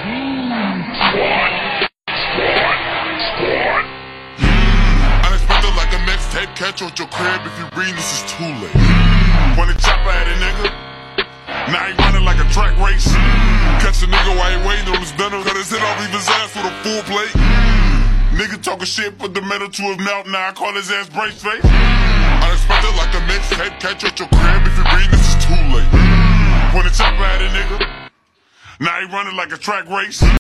Unexpected like a mixtape, catch you at your crib if you read this is too late. When the chopper at a nigga, now he running like a track race. Catch a nigga while he waiting on his dinner, cut his head off, leave his ass with a full plate. Nigga talking shit, put the metal to his mouth, now I call his ass brace face. Unexpected like a mixtape, catch you at your crib if you read this is too late. When the chopper at a nigga, now he running like a track race.